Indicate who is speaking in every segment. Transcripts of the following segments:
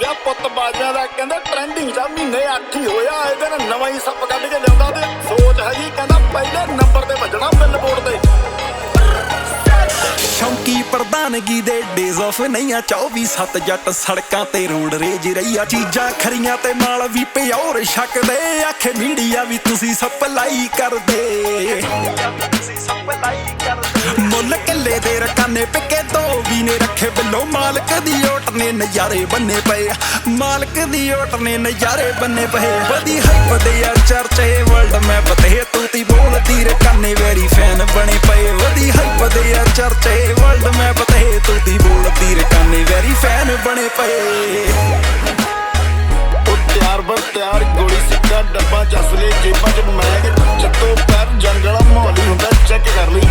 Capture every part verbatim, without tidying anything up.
Speaker 1: ਗਿਆ ਪੁੱਤ ਬਾਜਿਆਂ ਦਾ ਕਹਿੰਦਾ ਟ੍ਰੈਂਡਿੰਗ ਦਾ ਮਹੀਨੇ ਅੱਠ ਹੀ ਹੋਇਆ ਇਹਦੇ ਨਾਲ ਨਵਾਂ ਹੀ ਸੱਪ ਕੱਢ ਕੇ ਲਿਆਉਂਦਾ ਤੇ ਸੋਚ ਹੈਗੀ ਕਹਿੰਦਾ ਪਹਿਲੇ ਨੰਬਰ ਤੇ ਵੱਜਣਾ ਬਿਲਬੋਰਡ ਤੇ
Speaker 2: ਸ਼ੌਂਕੀ ਪ੍ਰਧਾਨਗੀ ਦੇ ਡੇਜ਼ ਆਫ ਨਹੀਂ ਆ ਚੌਵੀ ਸੱਤ ਜੱਟ ਸੜਕਾਂ ਤੇ ਰੋਡ ਰੇਜ ਰਹੀਆ ਚੀਜ਼ਾਂ ਖਰੀਆਂ ਤੇ ਮਾਲ ਵੀ ਪਿਓਰ ਛਕਦੇ ਆਖੇ ਮੀਡੀਆ ਵੀ ਤੁਸੀਂ ਸਪਲਾਈ ਕਰਦੇ ਮੁੱਲ ਕਿੱਲੇ ਦੇ ਰਕਾਨੇ ਪਿੱਕੇ ਦੋ ਵੀ ਨੇ ਰੱਖੇ ਬਿੱਲੋ ਮਾਲਕ ਦੀ ਓਟ ਨੇ ਨਜ਼ਾਰੇ ਬੰਨੇ ਪਏ ਮਾਲਕ ਦੀ ਓਟ ਨੇ ਨਜ਼ਾਰੇ ਬੰਨੇ ਪਏ ਵਧੀ ਹਾਈਪ ਦੇ ਆ ਚਰਚੇ ਵਰਲਡ ਮੈਪ ਤੇ ਤੂੰ ਤੀ ਬੋਲਦੀ ਰਕਾਨੇ ਵੈਰੀ ਫੈਨ ਬਣੇ ਪਏ ਵਧੀ ਹਾਈਪ ਦੇ ਆ ਚਰਚੇ ਵਰਲਡ ਮੈਪ ਤੇ ਤੂੰ ਤੀ ਬੋਲਦੀ ਰਕਾਨੇ ਵੈਰੀ ਫੈਨ ਬਣੇ ਪਏ
Speaker 1: ਉਹ ਤਿਆਰ ਬਰ ਤਿਆਰ ਗੋਲੀ ਸਿੱਕਾ ਡੱਬਾ ਜਸਲੇ ਜੇਬਾਂ ਚ ਮੈਗ ਚੱਤੋ ਪੈਰ ਜੰਗਲਾ ਮਾਹੌਲ ਹੀ ਹੁੰਦਾ ਚੈੱਕ ਕਰ ਲਈ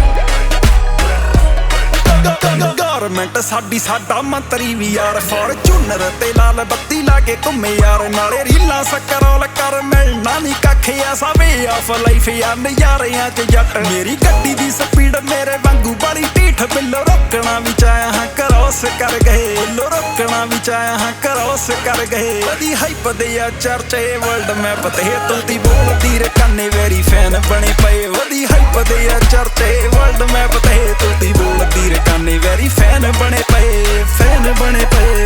Speaker 2: ਗੌਰਮੈਂਟ ਸਾਡੀ ਸਾਡਾ ਮੰਤਰੀ ਵੀ ਯਾਰ ਫੋਰਚੂਨਰ ਤੇ ਲਾਲ ਬੱਤੀ ਲਾ ਕੇ ਘੁੰਮੇ ਯਾਰ ਨਾਲੇ ਰੀਲਾਂ ਸਕਰੋਲ ਕਰ ਮਿਲਣਾ ਨਹੀਂ ਕੱਖ ਐਸਾ ਵੇ ਆਫ ਲਾਈਫ ਯਾਰ ਨਜ਼ਾਰਿਆਂ ਚ ਜੱਟ ਮੇਰੀ ਗੱਡੀ ਦੀ ਸਪੀਡ ਮੇਰੇ ਵਾਂਗੂ ਬੜੀ ਢੀਠ ਬਿੱਲੋ ਰੋਕਣਾ ਵੀ ਚਾਹਿਆ ਹਾਂ ਕਰੋਸ ਕਰ ਗਏ ਬਿੱਲੋ ਰੋਕਣਾ ਵੀ ਚਾਹਿਆ ਹਾਂ ਕਰੋਸ ਕਰ ਗਏ ਵਧੀ ਹਾਈਪ ਦੇ ਆ ਚਰਚੇ ਵਰਲਡ ਮੈਪ ਤੇ ਤੂੰ ਤੀ ਬੋਲਦੀ ਰਕਾਨੇ ਵੈਰੀ ਫੈਨ ਬਣੇ ਪਏ ਵਧੀ ਹਾਈਪ ਦੇ ਆ ਚਰਚੇ ਵਰਲਡ ਮੈਪ ਤੇ ਤੂੰ ਤੀ ਬੋਲਦੀ ਰਕਾਨੇ ਵੈਰੀ ਫੈਨ ਬਣੇ ਪਏ ਫੈਨ ਬਣੇ ਪਏ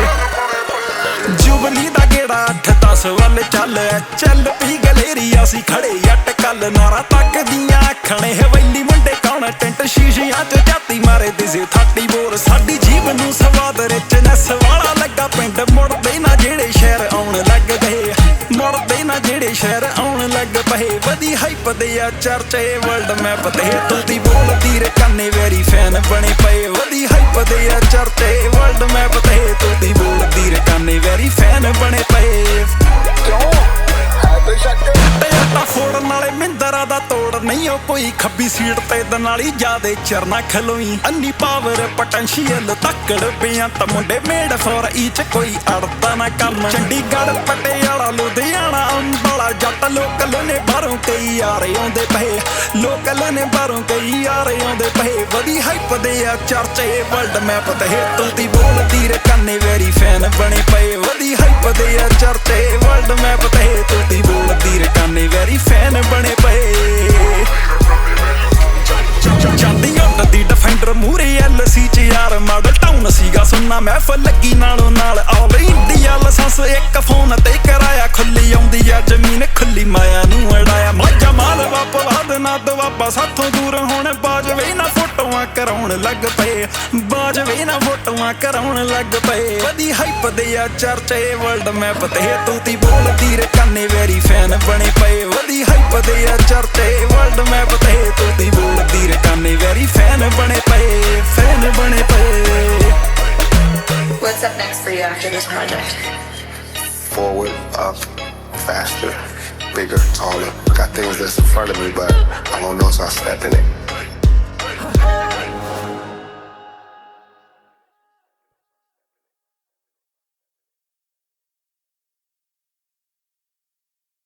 Speaker 2: ਜੁਬਲੀ ਦਾ ਗੇੜਾ ਅੱਠ ਦਸ ਵੱਲ ਚੱਲ ਚੱਲ ਪੀ ਗਲੇਰੀ ਅਸੀਂ ਖੜੇ ਅੱਟ ਕੱਲ ਨਾਰਾ ਤੱਕਦੀਆਂ ਅੱਖਣੇ ਹਵੇਲੀ ਮੁੰਡੇ ਕੌਣ ਟੈਂਟ ਸ਼ੀਸ਼ਿਆਂ ਚ ਜਾਤੀ ਮਾਰੇ ਦਿਸੇ ਥਾਟੀ ਬੋਰ ਸਾਡੀ ਜੀਬ ਨੂੰ ਸਵਾਦ ਰਿਚਨੈਸ ਵਾਲਾ ਲੱਗਾ ਪਿੰਡ ਮੁੜਦੇ ਨਾ ਜਿਹੜੇ ਸ਼ਹਿਰ ਆਉਣ ਲੱਗ ਗਏ ਮੁੜਦੇ ਨਾ ਜਿਹੜੇ ਸ਼ਹਿਰ ਆਉਣ ਲੱਗ ਪਏ ਵਧੀ ਹਾਈਪ ਦੇ ਆ ਚਰਚੇ ਵਰਲਡ ਮੈਪ ਤੇ ਤੂੰ ਤੀ ਬੋਲਦੀ ਰਕਾਨੇ ਵੈਰੀ ਫੈਨ ਬਣੇ ਪਏ ਵਧੀ ਹਾਈਪ ਦੇ ਆ ਚਰਚੇ ਵਰਲਡ ਮੈਪ ਤੇ ਤੂੰ ਤੀ ਬੋਲਦੀ ਰਕਾਨੇ ਵੈਰੀ ਫੈਨ ਬਣੇ ਪਏ
Speaker 1: ਕਿਉਂ ਹੈ ਬੇਸ਼ੱਕ
Speaker 2: ਟਿਆਟਾ ਫੋੜਨ ਵਾਲੇ ਮਿੰਦਰਾ ਦਾ ਤੋੜ ਨਹੀਂ ਉਹ ਕੋਈ ਖੱਬੀ ਸੀਟ ਤੇ ਦਨਾਲੀ ਜਾਦੇ ਚਰਨਾ ਖਲੋਈ ਅੰਨੀ ਪਾਵਰ ਪੋਟੈਂਸ਼ੀਅਲ ਤੱਕੜ ਪਿਆ ਤਾਂ ਮੁੰਡੇ ਮੇਡ ਫੋਰ ਈਚ ਕੋਈ ਅੜਦਾ ਨਾ ਕੰਮ ਚੰਡੀਗੜ੍ਹ ਪਟਿਆਲਾ ਲੁਧਿਆਣਾ ਅੰਬਾਲਾ ਜੱਟ ਲੋਕਲ ਨੇ ਬਾਹਰੋਂ ਕਈ ਯਾਰੇ ਆਉਂਦੇ ਪਏ ਲੋਕਲ ਨੇ ਬਾਹਰੋਂ ਕਈ ਯਾਰੇ ਆਉਂਦੇ ਪਏ ਵਧੀ ਹਾਈਪ ਦੇ ਆ ਚਰਚੇ ਵਰਲਡ ਮੈਪ ਤੇ ਤੂੰ ਤੀ ਬੋਲਦੀ ਰਕਾਨੇ ਵੈਰੀ ਫੈਨ ਬਣੇ ਪਏ ਵਧੀ ਹਾਈਪ ਦੇ ਆ ਚਰਚੇ ਵਰਲਡ ਮੈਪ ਤੇ ਤੂੰ ਤੀ ਬੋਲਦੀ ਰਕਾਨੇ ਵੈਰੀ ਫੈਨ ਬਣੇ ਪਏ ਜਾਂਦੀ ਉੱਡ ਦੀ ਡਿਫੈਂਡਰ ਮੂਰੇ ਐਲ ਸੀ ਚ ਯਾਰ ਮਾਡਲ ਟਾਊਨ ਸੀਗਾ ਸੁਣਨਾ ਮਹਿਫਲ ਲੱਗੀ ਨਾਲੋਂ ਨਾਲ ਆਲ ਇੰਡੀਆ ਲਾਇਸੈਂਸ ਇੱਕ ਫੋਨ ਤੇ ਕਰਾਇਆ ਖੁੱਲੀ ਆਉਂਦੀ ਆ ਜ਼ਮੀਨ ਖੁੱਲੀ ਮਾਇਆ ਨੂੰ ਅੜਾਇਆ ਮਾਝਾ ਮਾਲ ਵਾਪਵਾ ਦੇਣਾ ਦੁਆਬਾ ਸਾਥੋਂ ਦੂਰ ਹੁਣ ਬਾਜਵੇ ਨਾ ਫੋਟੋਆਂ ਕਰਾਉਣ ਲੱਗ ਪਏ ਬਾਜਵੇ ਨਾ ਫੋਟੋਆਂ ਕਰਾਉਣ ਲੱਗ ਪਏ ਵਧੀ ਹਾਈਪ ਦੇ ਆ ਚਰਚੇ ਵਰਲਡ ਮੈਪ ਤੇ ਤੂੰ ਤੀ ਬੋਲਦੀ ਰਕਾਨੇ ਵੈਰੀ ਫੈਨ ਬਣੇ ਪਏ ਵਧੀ ਹਾਈਪ ਦੇ ਆ ਚਰਚੇ ਵਰਲਡ ਮੈਪ ਤੇ ਤੂੰ ਤੀ ਬੋਲਦੀ ਰਕਾਨੇ ਵੈਰੀ ਫੈਨ ਬਣੇ ਪਏ ਫੈਨ ਬਣੇ ਪਏ
Speaker 3: What's up next for you after this project?
Speaker 4: Forward, up, faster, bigger, taller. Got things that's in front of me, but I don't know, so I step in it.